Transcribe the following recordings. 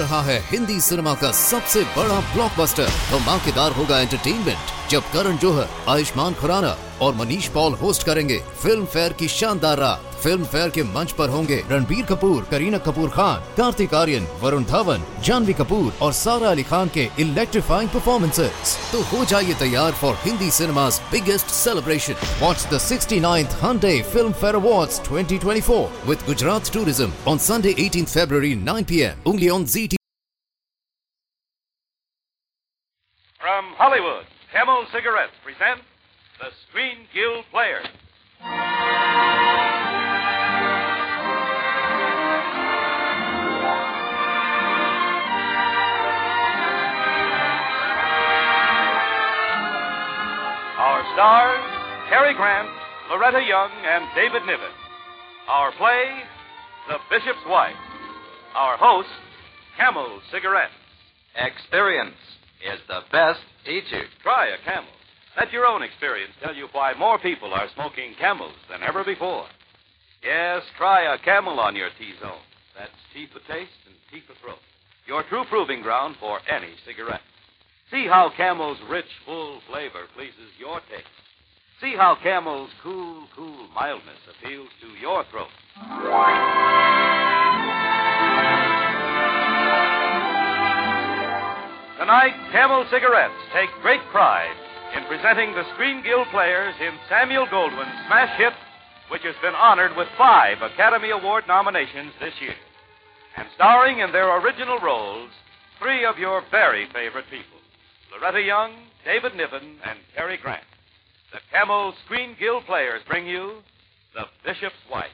रहा है हिंदी सिनेमा का सबसे बड़ा ब्लॉकबस्टर। धमाकेदार होगा एंटरटेनमेंट जब करण जौहर, आयुष्मान खुराना और मनीष पॉल होस्ट करेंगे फिल्म फेयर की शानदार रात। फिल्म फेयर के मंच पर होंगे रणबीर कपूर, करीना कपूर खान, कार्तिक आर्यन, वरुण धवन, जानवी कपूर और सारा अली खान के इलेक्ट्रीफाइंग परफॉर्मेंसेस। तो हो जाइए तैयार for Hindi cinema's biggest celebration. Watch the 69th Hyundai Film Fair Awards 2024 with Gujarat Tourism on Sunday 18th February 9 p.m. only on ZT. From Hollywood, Camel Cigarettes present the Screen Guild Players. Our stars, Cary Grant, Loretta Young, and David Niven. Our play, The Bishop's Wife. Our host, Camel Cigarettes. Experience is the best teacher. Try a Camel. Let your own experience tell you why more people are smoking Camels than ever before. Yes, try a Camel on your T-zone. That's T for taste and T for throat. Your true proving ground for any cigarette. See how Camel's rich, full flavor pleases your taste. See how Camel's cool mildness appeals to your throat. Tonight, Camel Cigarettes take great pride in presenting the Screen Guild Players in Samuel Goldwyn's smash hit, which has been honored with 5 Academy Award nominations this year. And starring in their original roles, 3 of your very favorite people. Loretta Young, David Niven, and Cary Grant. The Camel Screen Guild Players bring you The Bishop's Wife.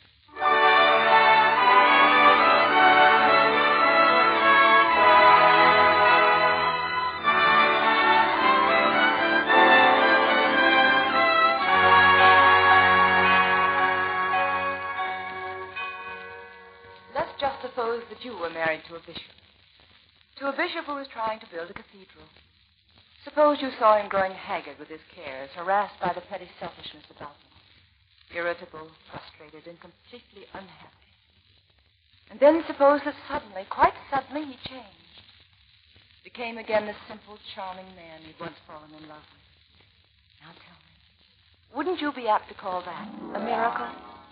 Let's just suppose that you were married to a bishop. To a bishop who was trying to build a cathedral. Suppose you saw him growing haggard with his cares, harassed by the petty selfishness about him, irritable, frustrated, and completely unhappy. And then suppose that suddenly, quite suddenly, he changed. Became again the simple, charming man you'd once fallen in love with. Now tell me, wouldn't you be apt to call that a miracle?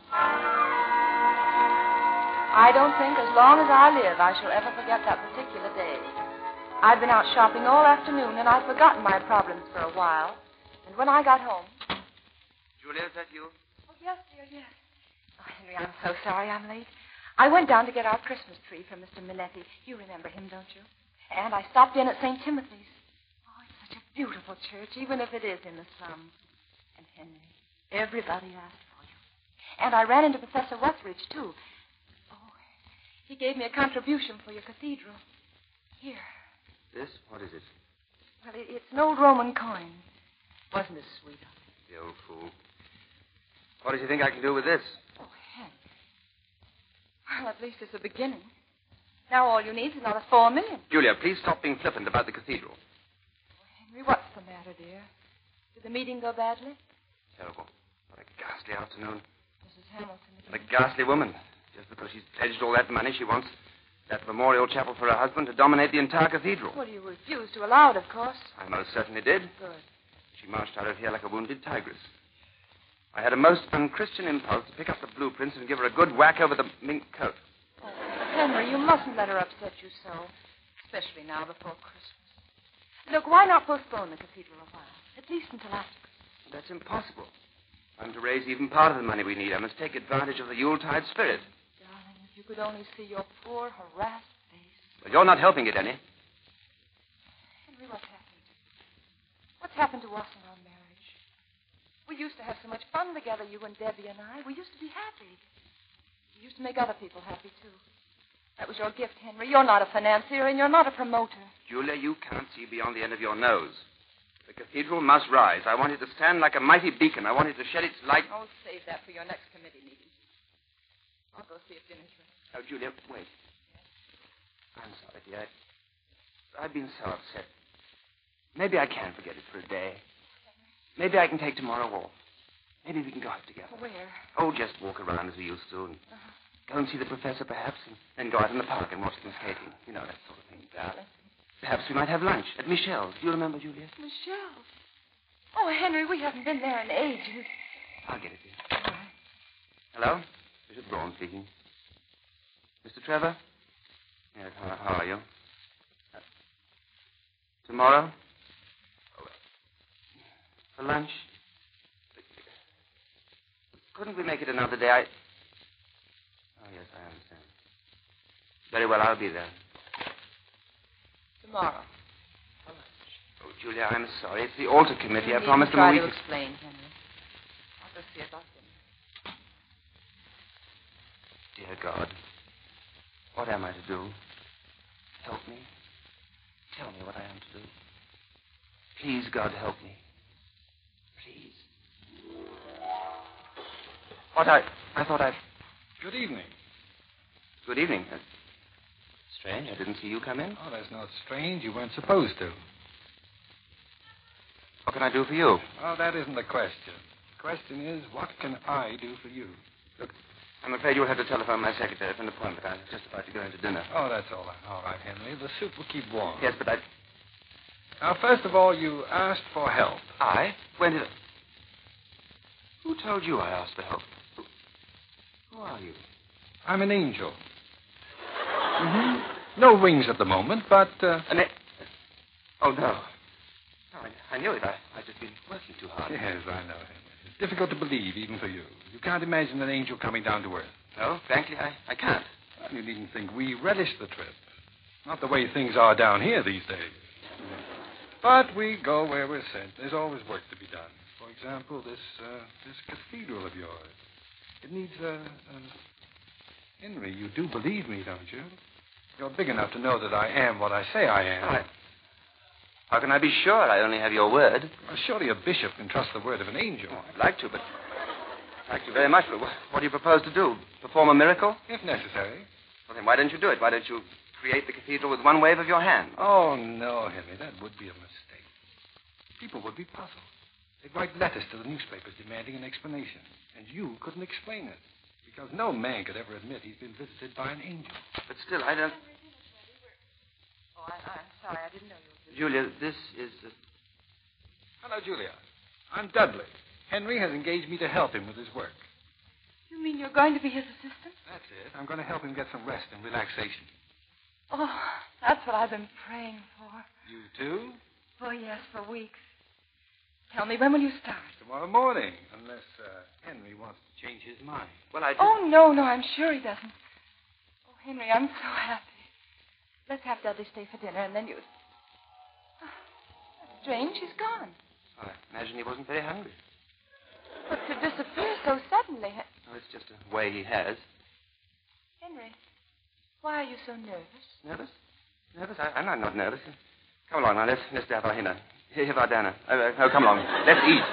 I don't think as long as I live I shall ever forget that particular day. I'd been out shopping all afternoon, and I'd forgotten my problems for a while. And when I got home... Julia, is that you? Oh, yes, dear, yes. Oh, Henry, I'm so sorry I'm late. I went down to get our Christmas tree from Mr. Minetti. You remember him, don't you? And I stopped in at St. Timothy's. Oh, it's such a beautiful church, even if it is in the slums. And, Henry, everybody asked for you. And I ran into Professor Wethridge, too. Oh, he gave me a contribution for your cathedral. Here. This? What is it? Well, it's an old Roman coin. Wasn't it sweet of him? The old fool. What does he think I can do with this? Oh, Henry. Well, at least it's a beginning. Now all you need is another $4 million. Julia, please stop being flippant about the cathedral. Oh, Henry, what's the matter, dear? Did the meeting go badly? Terrible. What a ghastly afternoon. Mrs. Hamilton. What a ghastly woman. Just because she's pledged all that money, she wants that memorial chapel for her husband to dominate the entire cathedral. Well, you refused to allow it, of course. I most certainly did. Good. She marched out of here like a wounded tigress. I had a most unchristian impulse to pick up the blueprints and give her a good whack over the mink coat. Oh, Henry, you mustn't let her upset you so, especially now before Christmas. Look, why not postpone the cathedral a while, at least until after Christmas? That's impossible. I'm to raise even part of the money we need. I must take advantage of the Yuletide spirit. Darling, if you could only see your poor, harassed face. Well, you're not helping it any. Henry, what's happened? What's happened to us in our marriage? We used to have so much fun together, you and Debbie and I. We used to be happy. We used to make other people happy, too. That was your gift, Henry. You're not a financier, and you're not a promoter. Julia, you can't see beyond the end of your nose. The cathedral must rise. I want it to stand like a mighty beacon. I want it to shed its light. Oh, save that for your next committee meeting. I'll go see if dinner's ready. Oh, Julia, wait. Yes? I'm sorry, dear. I've been so upset. Maybe I can forget it for a day. Maybe I can take tomorrow off. Maybe we can go out together. Where? Oh, just walk around as we used to and Go and see the professor, perhaps, and then go out in the park and watch them skating. You know, that sort of thing. Darling. Perhaps we might have lunch at Michelle's. Do you remember, Julia? Michelle. Oh, Henry, we haven't been there in ages. I'll get it to you. Hello? Bishop Braun speaking. Mr. Trevor? Yes, how are you? Tomorrow? Oh, for lunch? Couldn't we make it another day? Oh, yes, I understand. Very well, I'll be there. Tomorrow. Oh, Julia, I'm sorry. It's the altar committee. I promised them try a week. to explain, Henry. I'll just see about dinner. Dear God, what am I to do? Help me. Tell me what I am to do. Please, God, help me. Please. I thought I... Good evening. Good evening. Strange. I didn't see you come in. Oh, that's not strange. You weren't supposed to. What can I do for you? Oh, that isn't the question. The question is, what can I do for you? Look, I'm afraid you'll have to telephone my secretary for an appointment. I'm just about to go into dinner. Oh, that's all right. All right, Henry. The soup will keep warm. Yes, but I... Now, first of all, you asked for help. I? When did I... Who told you I asked for help? Who are you? I'm an angel. No wings at the moment, but... Oh, no. No, I knew it. I've just been working too hard. Yes, I know, Henry. It's difficult to believe, even for you. You can't imagine an angel coming down to earth. No, frankly, I can't. Well, you needn't think we relish the trip. Not the way things are down here these days. But we go where we're sent. There's always work to be done. For example, this cathedral of yours. It needs Henry, you do believe me, don't you? You're big enough to know that I am what I say I am. How can I be sure I only have your word? Well, surely a bishop can trust the word of an angel. Oh, I'd like to, but... Thank you very much, but what do you propose to do? Perform a miracle? If necessary. Well, then why don't you do it? Why don't you create the cathedral with one wave of your hand? Oh, no, Henry, that would be a mistake. People would be puzzled. They'd write letters to the newspapers demanding an explanation. And you couldn't explain it. Because no man could ever admit he's been visited by an angel. But still, I don't... Oh, I'm sorry. I didn't know you were... Julia, this is... Hello, Julia. I'm Dudley. Henry has engaged me to help him with his work. You mean you're going to be his assistant? That's it. I'm going to help him get some rest and relaxation. Oh, that's what I've been praying for. You too? Oh, yes, for weeks. Tell me, when will you start? Tomorrow morning, unless Henry wants to change his mind. Well, I... Oh, no, I'm sure he doesn't. Oh, Henry, I'm so happy. Let's have Dudley stay for dinner, and then you... Oh, that's strange. He's gone. I imagine he wasn't very hungry. But to disappear so suddenly... Oh, it's just a way he has. Henry, why are you so nervous? Nervous? Nervous? I'm not nervous. Come along now. Let's have our dinner. Here, our dinner. Oh, come along. Let's eat.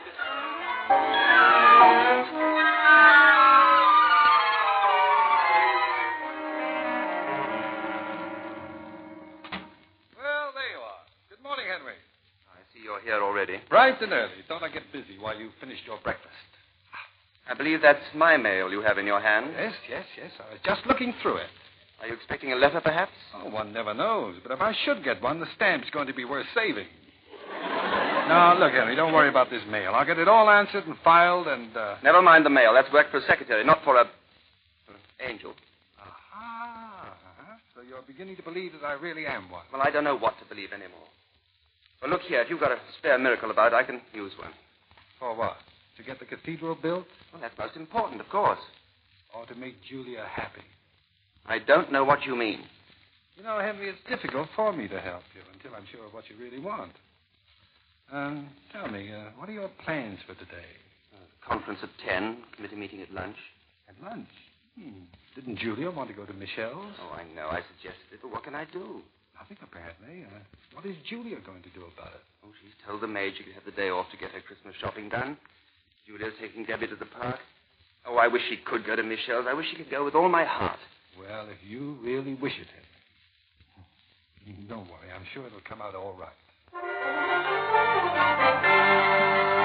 Well, there you are. Good morning, Henry. I see you're here already. Bright and early. Thought I'd get busy while you finished your breakfast. I believe that's my mail you have in your hand. Yes. I was just looking through it. Are you expecting a letter, perhaps? Oh, one never knows. But if I should get one, the stamp's going to be worth saving. Now, look, Henry, don't worry about this mail. I'll get it all answered and filed and... Never mind the mail. That's work for a secretary, not for an angel. Aha. So you're beginning to believe that I really am one. Well, I don't know what to believe anymore. Well, look here. If you've got a spare miracle about, I can use one. For what? To get the cathedral built? Well, that's most important, of course. Or to make Julia happy? I don't know what you mean. You know, Henry, it's difficult for me to help you until I'm sure of what you really want. Tell me, what are your plans for today? Conference at 10, committee meeting at lunch. At lunch? Didn't Julia want to go to Michelle's? Oh, I know. I suggested it, but what can I do? Nothing, apparently. What is Julia going to do about it? Oh, she's told the maid she could have the day off to get her Christmas shopping done. Julia's taking Debbie to the park. Oh, I wish she could go to Michelle's. I wish she could go with all my heart. Well, if you really wish it, Henry. Don't worry. I'm sure it'll come out all right.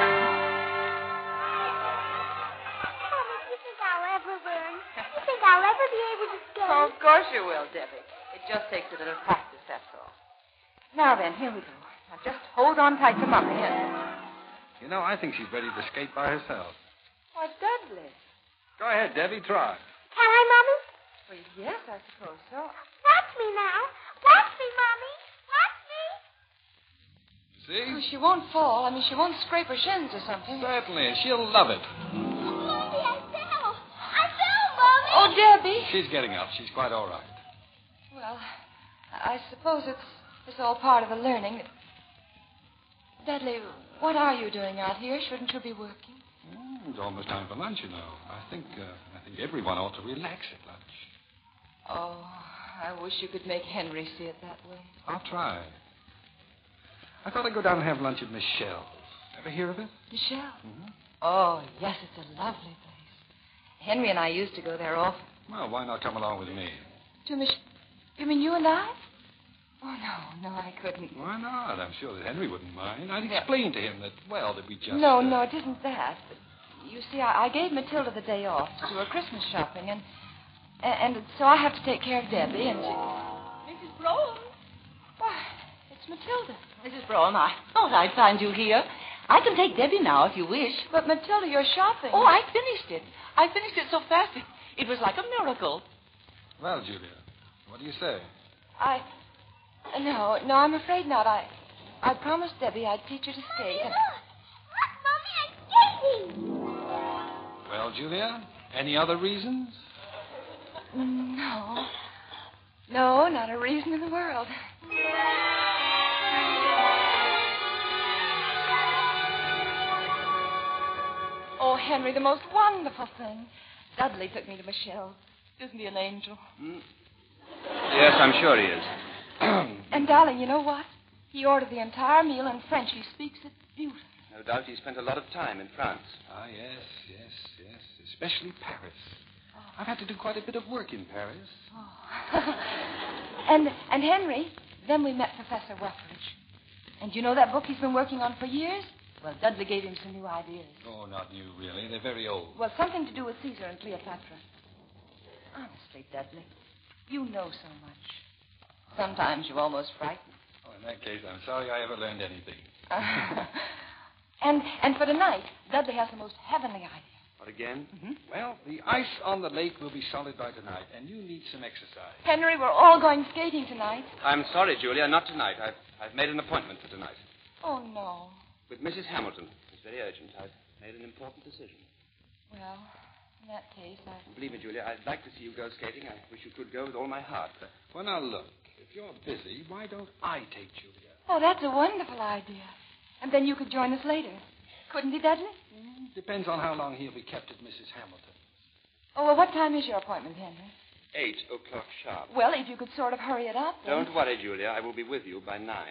Mommy, do you think I'll ever learn? Do you think I'll be able to stay. Oh, of course you will, Debbie. It just takes a little practice, that's all. Now then, here we go. Now just hold on tight to Mommy and... You know, I think she's ready to skate by herself. Why, Dudley. Go ahead, Debbie, try. Can I, Mommy? Well, yes, I suppose so. Watch me now. Watch me, Mommy. Watch me. See? Oh, she won't fall. I mean, she won't scrape her shins or something. Certainly. She'll love it. Mommy, I fell. I fell, Mommy. Oh, Debbie. She's getting up. She's quite all right. Well, I suppose it's all part of the learning. Dudley, what are you doing out here? Shouldn't you be working? It's almost time for lunch, you know. I think everyone ought to relax at lunch. Oh, I wish you could make Henry see it that way. I'll try. I thought I'd go down and have lunch at Michelle's. Ever hear of it? Michelle? Mm-hmm. Oh, yes, it's a lovely place. Henry and I used to go there often. Well, why not come along with me? To You mean you and I? Oh, no, I couldn't. Why not? I'm sure that Henry wouldn't mind. I'd explain to him that we just... No, it isn't that. But you see, I gave Matilda the day off to do her Christmas shopping, and so I have to take care of Debbie, and Mrs. Brown. Why, it's Matilda. Mrs. Brown, I thought I'd find you here. I can take Debbie now if you wish. But, Matilda, you're shopping. Oh, I finished it. I finished it so fast. It was like a miracle. Well, Julia, what do you say? No, I'm afraid not. I promised Debbie I'd teach her to skate. Look, Mommy, I'm skating. Well, Julia, any other reasons? No, not a reason in the world. Oh, Henry, the most wonderful thing. Dudley took me to Michelle. Isn't he an angel? Yes, I'm sure he is. And, darling, you know what? He ordered the entire meal in French. He speaks it beautifully. No doubt he spent a lot of time in France. Ah, yes. Especially Paris. I've had to do quite a bit of work in Paris. Oh. and Henry, then we met Professor Wethridge. And you know that book he's been working on for years? Well, Dudley gave him some new ideas. Oh, not new, really. They're very old. Well, something to do with Caesar and Cleopatra. Honestly, Dudley, you know so much. Sometimes you almost frighten. Oh, in that case, I'm sorry I ever learned anything. And for tonight, Dudley has the most heavenly idea. What again? Mm-hmm. Well, the ice on the lake will be solid by tonight, and you need some exercise. Henry, we're all going skating tonight. I'm sorry, Julia, not tonight. I've made an appointment for tonight. Oh, no. With Mrs. Hamilton. It's very urgent. I've made an important decision. Well, in that case, Believe me, Julia, I'd like to see you go skating. I wish you could go with all my heart. But... Well, now, look. If you're busy, why don't I take Julia? Oh, that's a wonderful idea. And then you could join us later. Couldn't he, Dudley? Depends on how long he'll be kept at Mrs. Hamilton's. Oh, well, what time is your appointment, Henry? 8 o'clock sharp. Well, if you could sort of hurry it up. Then... Don't worry, Julia. I will be with you by 9.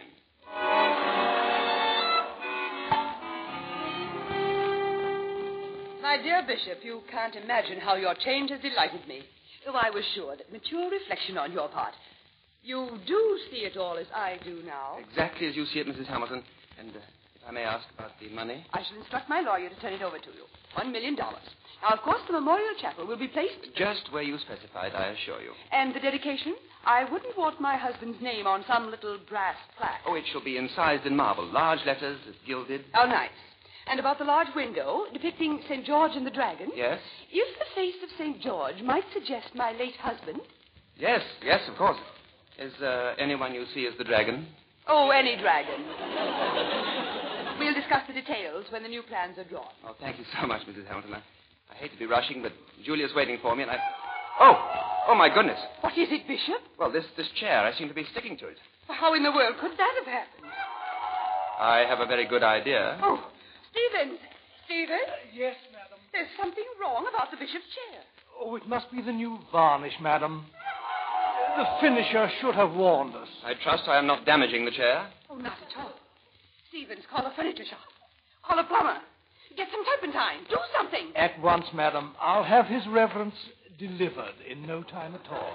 My dear Bishop, you can't imagine how your change has delighted me. Though I was sure that mature reflection on your part. You do see it all as I do now. Exactly as you see it, Mrs. Hamilton. And if I may ask about the money? I shall instruct my lawyer to turn it over to you. $1 million. Now, of course, the memorial chapel will be placed... Just where you specified, I assure you. And the dedication? I wouldn't want my husband's name on some little brass plaque. Oh, it shall be incised in marble. Large letters, gilded. Oh, nice. And about the large window depicting St. George and the Dragon? Yes? If the face of St. George might suggest my late husband... Yes, of course. Is anyone you see as the dragon? Oh, any dragon. We'll discuss the details when the new plans are drawn. Oh, thank you so much, Mrs. Hamilton. I hate to be rushing, but Julia's waiting for me, and Oh, my goodness. What is it, Bishop? Well, this chair, I seem to be sticking to it. How in the world could that have happened? I have a very good idea. Oh, Stephen! Yes, madam. There's something wrong about the bishop's chair. Oh, it must be the new varnish, madam. The finisher should have warned us. I trust I am not damaging the chair. Oh, not at all. Stevens, call a furniture shop. Call a plumber. Get some turpentine. Do something. At once, madam. I'll have his reverence delivered in no time at all.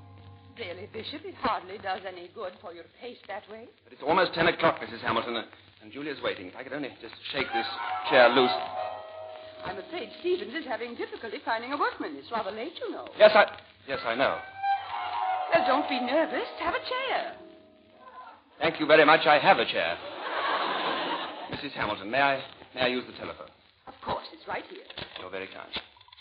Really, Bishop, it hardly does any good for your pace that way. But it's almost 10 o'clock, Mrs. Hamilton. And Julia's waiting. If I could only just shake this chair loose. I'm afraid Stevens is having difficulty finding a workman. It's rather late, you know. Yes, I know. Well, don't be nervous. Have a chair. Thank you very much. I have a chair. Mrs. Hamilton, may I use the telephone? Of course, it's right here. You're very kind.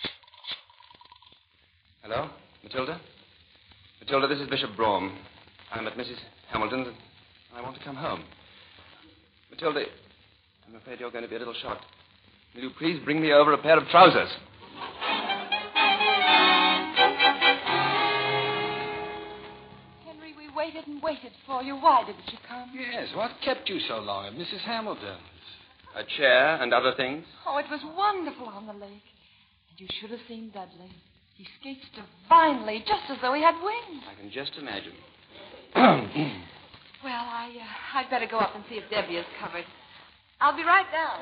Hello? Matilda? Matilda, this is Bishop Brougham. I'm at Mrs. Hamilton's and I want to come home. Matilda, I'm afraid you're going to be a little shocked. Will you please bring me over a pair of trousers? Henry, we waited and waited for you. Why didn't you come? Yes, what kept you so long at Mrs. Hamilton's? A chair and other things? Oh, it was wonderful on the lake. And you should have seen Dudley. He skates divinely, just as though he had wings. I can just imagine. Well, I'd better go up and see if Debbie is covered. I'll be right down.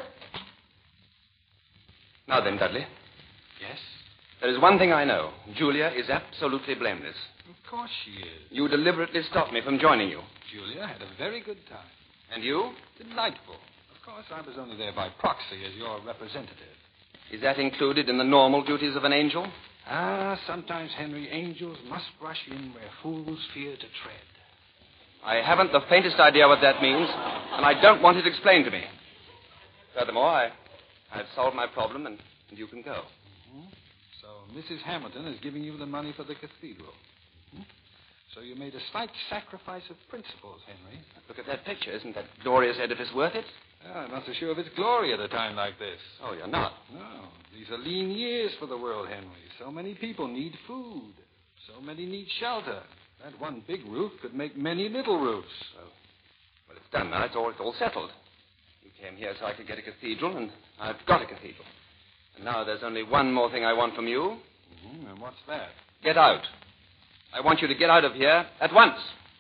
Now then, Dudley. Yes? There is one thing I know. Julia is absolutely blameless. Of course she is. You deliberately stopped me from joining you. Julia had a very good time. And you? Delightful. Of course, I was only there by proxy as your representative. Is that included in the normal duties of an angel? Sometimes, Henry, angels must rush in where fools fear to tread. I haven't the faintest idea what that means, and I don't want it explained to me. Furthermore, I've solved my problem, and you can go. Mm-hmm. So Mrs. Hamilton is giving you the money for the cathedral. Mm-hmm. So you made a slight sacrifice of principles, Henry. Look at that picture. Isn't that glorious edifice worth it? I'm not so sure of its glory at a time like this. Oh, you're not? No. These are lean years for the world, Henry. So many people need food. So many need shelter. That one big roof could make many little roofs. Well, it's done now. It's all settled. You came here so I could get a cathedral, and I've got a cathedral. And now there's only one more thing I want from you. Mm-hmm. And what's that? Get out. I want you to get out of here at once.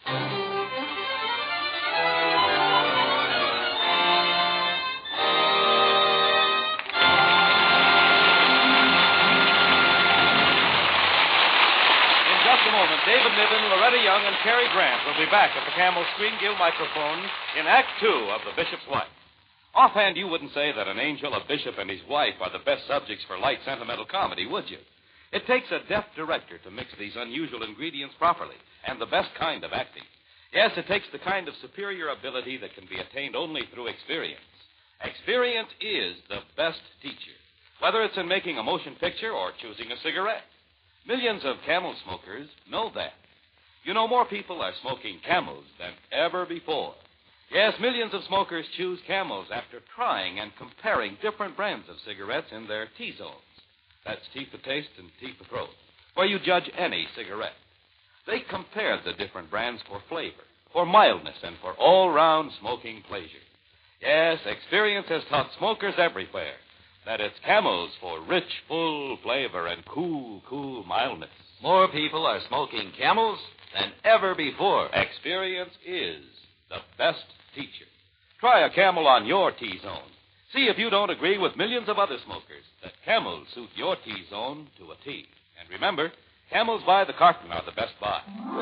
David Niven, Loretta Young, and Cary Grant will be back at the Camel Screen Guild microphone in Act 2 of The Bishop's Wife. Offhand, you wouldn't say that an angel, a bishop, and his wife are the best subjects for light, sentimental comedy, would you? It takes a deft director to mix these unusual ingredients properly, and the best kind of acting. Yes, it takes the kind of superior ability that can be attained only through experience. Experience is the best teacher, whether it's in making a motion picture or choosing a cigarette. Millions of Camel smokers know that. You know, more people are smoking Camels than ever before. Yes, millions of smokers choose Camels after trying and comparing different brands of cigarettes in their T-zones. That's teeth of taste and teeth of throat, where you judge any cigarette. They compare the different brands for flavor, for mildness, and for all-round smoking pleasure. Yes, experience has taught smokers everywhere that it's Camels for rich, full flavor and cool mildness. More people are smoking Camels than ever before. Experience is the best teacher. Try a Camel on your T-zone. See if you don't agree with millions of other smokers that Camels suit your T-zone to a T. And remember, Camels by the carton are the best buy.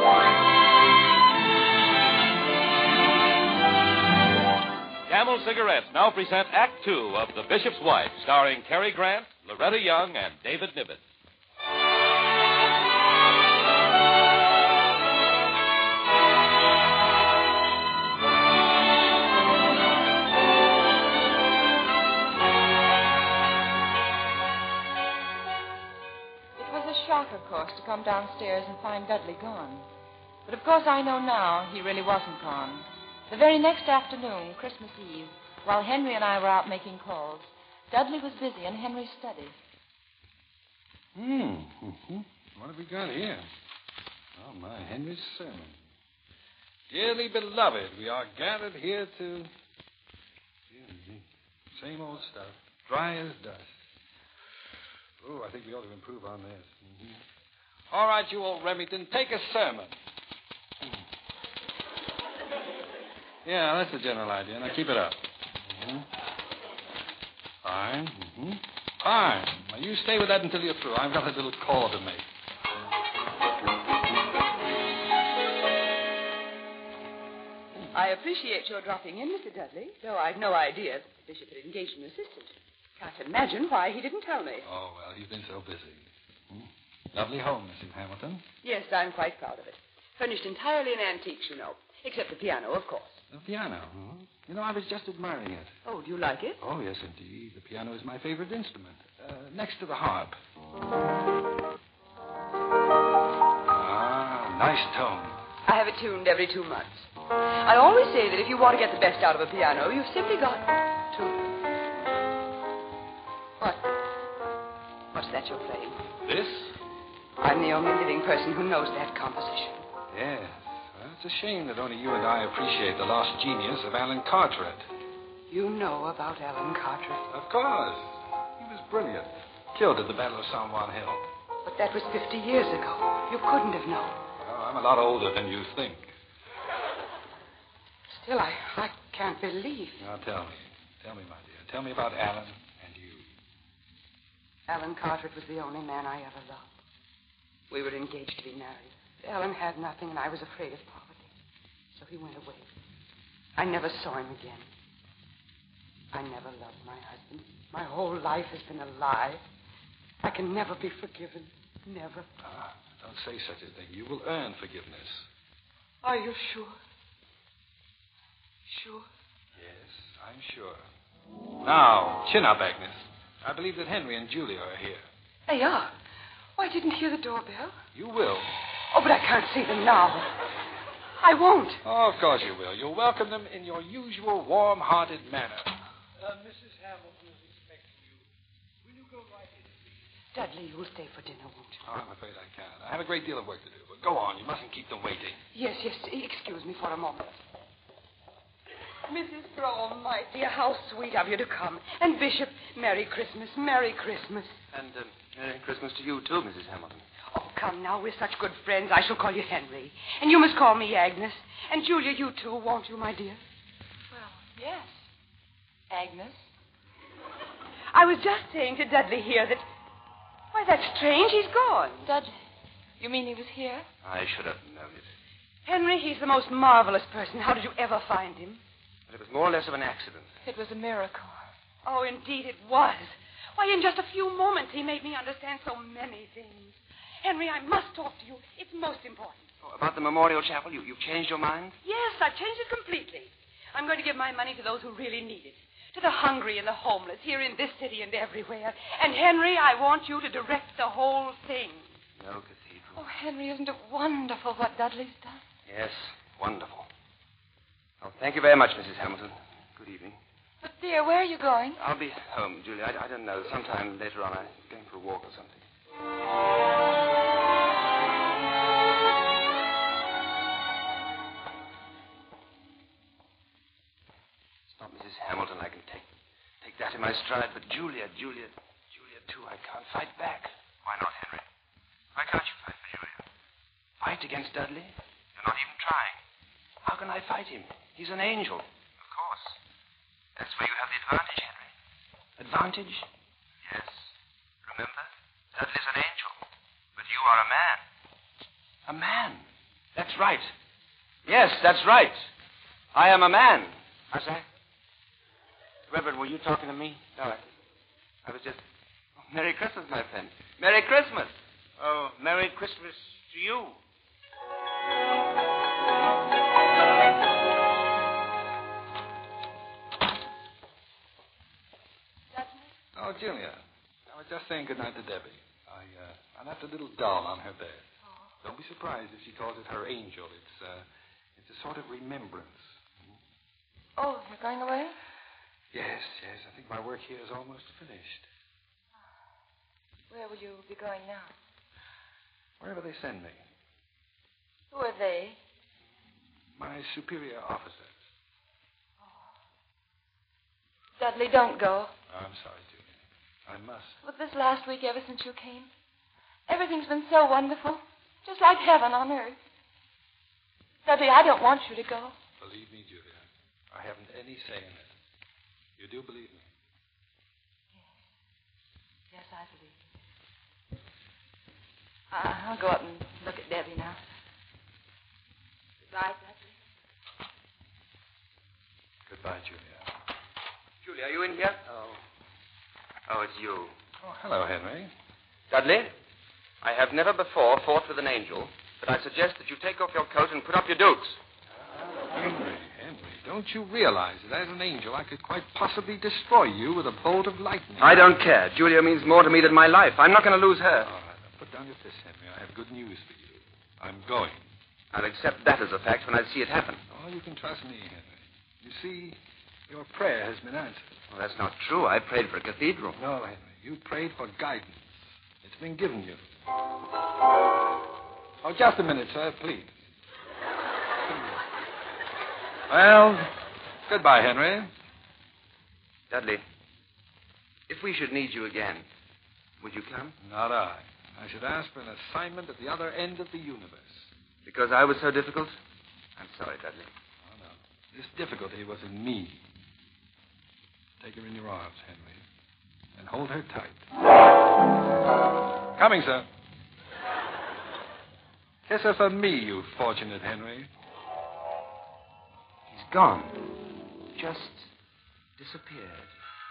Camel Cigarettes now present Act 2 of The Bishop's Wife, starring Cary Grant, Loretta Young, and David Niven. It was a shock, of course, to come downstairs and find Dudley gone. But of course I know now he really wasn't gone. The very next afternoon, Christmas Eve, while Henry and I were out making calls, Dudley was busy in Henry's study. What have we got here? Oh, my, Henry's sermon. Dearly beloved, we are gathered here to... Same old stuff. Dry as dust. Oh, I think we ought to improve on this. Mm-hmm. All right, you old Remington, take a sermon. Yeah, that's the general idea. Now, keep it up. Mm-hmm. Fine. Mm-hmm. Fine. Now, you stay with that until you're through. I've got a little call to make. I appreciate your dropping in, Mr. Dudley, though I've no idea that the bishop had engaged an assistant. Can't imagine why he didn't tell me. Oh, well, you've been so busy. Lovely home, Mrs. Hamilton. Yes, I'm quite proud of it. Furnished entirely in antiques, you know. Except the piano, of course. The piano? You know, I was just admiring it. Oh, do you like it? Oh, yes, indeed. The piano is my favorite instrument. Next to the harp. Ah, nice tone. I have it tuned every 2 months. I always say that if you want to get the best out of a piano, you've simply got to... What? What's that you're playing? This? I'm the only living person who knows that composition. Yes. Well, it's a shame that only you and I appreciate the lost genius of Alan Carteret. You know about Alan Carteret? Of course. He was brilliant. Killed at the Battle of San Juan Hill. But that was 50 years ago. You couldn't have known. Well, I'm a lot older than you think. Still, I can't believe. Now, tell me. Tell me, my dear. Tell me about Alan and you. Alan Carteret was the only man I ever loved. We were engaged to be married. Alan had nothing, and I was afraid of poverty. So he went away. I never saw him again. I never loved my husband. My whole life has been a lie. I can never be forgiven. Never. Don't say such a thing. You will earn forgiveness. Are you sure? Sure? Yes, I'm sure. Now, chin up, Agnes. I believe that Henry and Julia are here. They are. Oh, I didn't hear the doorbell. You will. Oh, but I can't see them now. I won't. Oh, of course you will. You'll welcome them in your usual warm-hearted manner. Mrs. Hamilton is expecting you. Will you go right in, please? Dudley, you will stay for dinner, won't you? Oh, I'm afraid I can't. I have a great deal of work to do. But go on. You mustn't keep them waiting. Yes. Excuse me for a moment. Mrs. Brougham, my dear, how sweet of you to come. And Bishop, Merry Christmas, Merry Christmas. And Merry Christmas to you, too, Mrs. Hamilton. Oh, come now, we're such good friends. I shall call you Henry. And you must call me Agnes. And Julia, you too, won't you, my dear? Well, yes. Agnes. I was just saying to Dudley here that... Why, that's strange. He's gone. Dudley, you mean he was here? I should have known it. Henry, he's the most marvelous person. How did you ever find him? But it was more or less of an accident. It was a miracle. Oh, indeed it was. Why, in just a few moments, he made me understand so many things. Henry, I must talk to you. It's most important. Oh, about the memorial chapel, you've changed your mind? Yes, I've changed it completely. I'm going to give my money to those who really need it. To the hungry and the homeless, here in this city and everywhere. And, Henry, I want you to direct the whole thing. No cathedral. Oh, Henry, isn't it wonderful what Dudley's done? Yes, wonderful. Oh, thank you very much, Mrs. Hamilton. Good evening. But, dear, where are you going? I'll be home, Julia. I don't know. Sometime later on, I'm going for a walk or something. It's not Mrs. Hamilton. I can take that in my stride. But Julia, too, I can't fight back. Why not, Henry? Why can't you fight for Julia? Fight against Dudley? You're not even trying. How can I fight him? He's an angel. Of course. That's where you have the advantage, Henry. Advantage? Yes. Remember? Dudley's an angel. But you are a man. A man? That's right. Yes, that's right. I am a man. What's that? Reverend, were you talking to me? No, I was just... Oh, Merry Christmas, my friend. Merry Christmas. Oh, Merry Christmas to you. Oh, Julia. I was just saying goodnight to Debbie. I left a little doll on her bed. Oh. Don't be surprised if she calls it her angel. It's a sort of remembrance. Oh, you're going away? Yes. I think my work here is almost finished. Where will you be going now? Wherever they send me. Who are they? My superior officers. Oh. Dudley, don't go. I'm sorry, Julia. I must. But this last week, ever since you came, everything's been so wonderful. Just like heaven on earth. Dudley, I don't want you to go. Believe me, Julia, I haven't any say in it. You do believe me? Yes, I believe you. I'll go up and look at Debbie now. Goodbye, Dudley. Are you in here? Oh, it's you. Oh, hello, Henry. Dudley, I have never before fought with an angel, but I suggest that you take off your coat and put up your dukes. Henry, don't you realize that as an angel I could quite possibly destroy you with a bolt of lightning? I don't care. Julia means more to me than my life. I'm not going to lose her. All right, now put down your fist, Henry. I have good news for you. I'm going. I'll accept that as a fact when I see it happen. Oh, you can trust me, Henry. You see, your prayer has been answered. Well, that's not true. I prayed for a cathedral. No, Henry. You prayed for guidance. It's been given you. Oh, just a minute, sir, please. Well, goodbye, Henry. Dudley, if we should need you again, would you come? Not I. I should ask for an assignment at the other end of the universe. Because I was so difficult? I'm sorry, Dudley. Oh, no. This difficulty was in me. Take her in your arms, Henry, and hold her tight. Coming, sir. Kiss her for me, you fortunate Henry. He's gone. Just disappeared.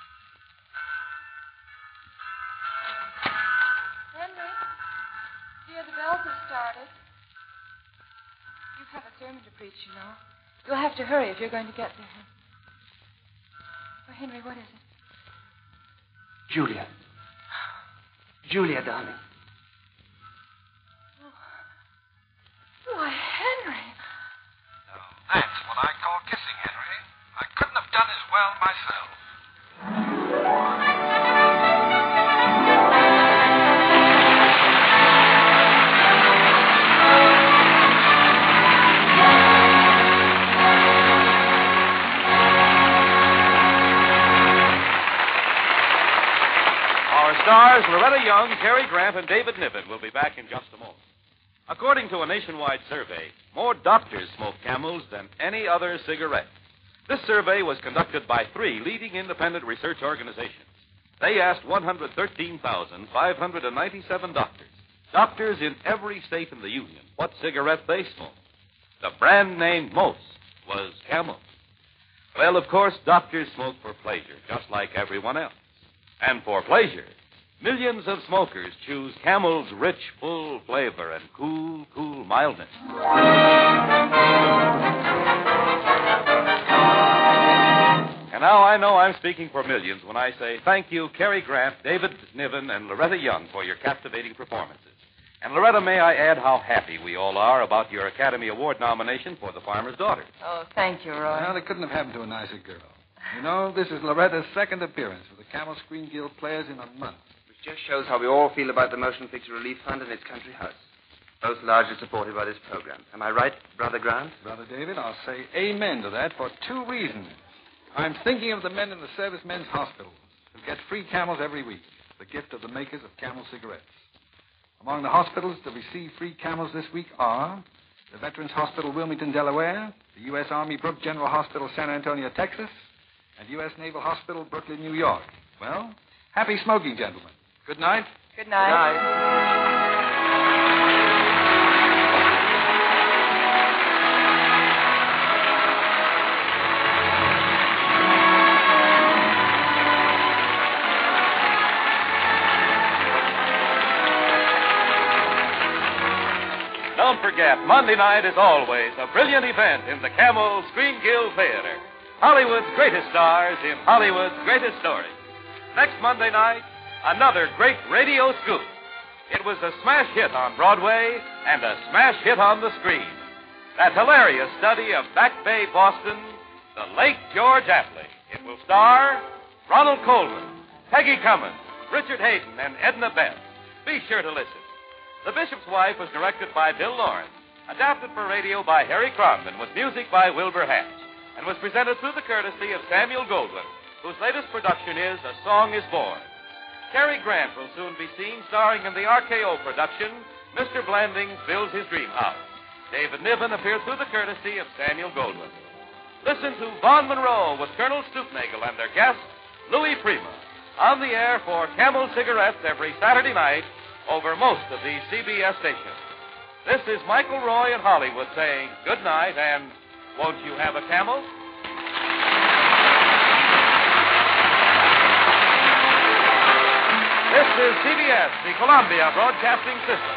Henry, dear, the bells have started. You have a sermon to preach, you know. You'll have to hurry if you're going to get there. Oh, Henry, what is it? Julia. Julia, darling. Why, Henry. Now, that's what I call kissing, Henry. I couldn't have done as well myself. Our stars, Loretta Young, Cary Grant, and David Niven, will be back in just a moment. According to a nationwide survey, more doctors smoke Camels than any other cigarette. This survey was conducted by 3 leading independent research organizations. They asked 113,597 doctors in every state in the Union, what cigarette they smoked. The brand name most was Camel. Well, of course, doctors smoke for pleasure, just like everyone else. And for pleasure, millions of smokers choose Camel's rich, full flavor and cool mildness. And now I know I'm speaking for millions when I say thank you, Cary Grant, David Niven, and Loretta Young for your captivating performances. And Loretta, may I add how happy we all are about your Academy Award nomination for The Farmer's Daughter. Oh, thank you, Roy. Well, it couldn't have happened to a nicer girl. You know, this is Loretta's second appearance with the Camel Screen Guild Players in a month. Which just shows how we all feel about the Motion Picture Relief Fund and its country house. Both largely supported by this program. Am I right, Brother Grant? Brother David, I'll say amen to that for 2 reasons. I'm thinking of the men in the servicemen's hospitals who get free Camels every week, the gift of the makers of Camel cigarettes. Among the hospitals to receive free Camels this week are the Veterans Hospital, Wilmington, Delaware, the U.S. Army Brooke General Hospital, San Antonio, Texas, and U.S. Naval Hospital, Brooklyn, New York. Well, happy smoking, gentlemen. Good night. Good night. Good night. Don't forget, Monday night is always a brilliant event in the Camel Screen Guild Theater. Hollywood's greatest stars in Hollywood's greatest stories. Next Monday night, another great radio scoop. It was a smash hit on Broadway and a smash hit on the screen. That hilarious study of Back Bay, Boston, The Late George Apley. It will star Ronald Colman, Peggy Cummins, Richard Hayden, and Edna Beth. Be sure to listen. The Bishop's Wife was directed by Bill Lawrence, adapted for radio by Harry Cronman, with music by Wilbur Hatch, and was presented through the courtesy of Samuel Goldwyn, whose latest production is A Song is Born. Cary Grant will soon be seen starring in the RKO production, Mr. Blandings Builds His Dream House. David Niven appears through the courtesy of Samuel Goldwyn. Listen to Vaughn Monroe with Colonel Stoopnagle and their guest, Louis Prima, on the air for Camel Cigarettes every Saturday night over most of these CBS stations. This is Michael Roy in Hollywood saying good night and won't you have a Camel? This is CBS, the Columbia Broadcasting System.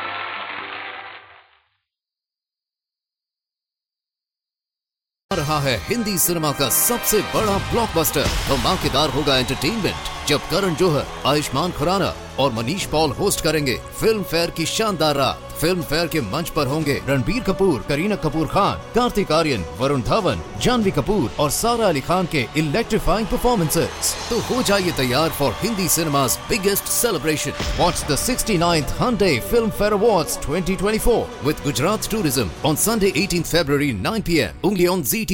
आ रहा है Hindi cinema का सबसे बड़ा blockbuster. धमाकेदार होगा entertainment जब करण जौहर, आयुष्मान खुराना और मनीष पॉल होस्ट करेंगे फिल्म फेयर की शानदार रात। फिल्म फेयर के मंच पर होंगे रणबीर कपूर, करीना कपूर खान, कार्तिक आर्यन, वरुण धवन, जानवी कपूर और सारा अली खान के इलेक्ट्रीफाइंग परफॉर्मेंसेस। तो हो जाइए तैयार for Hindi cinema's biggest celebration. Watch the 69th Hyundai Film Fair Awards 2024 with Gujarat Tourism on Sunday 18th February 9 p.m. only on ZT.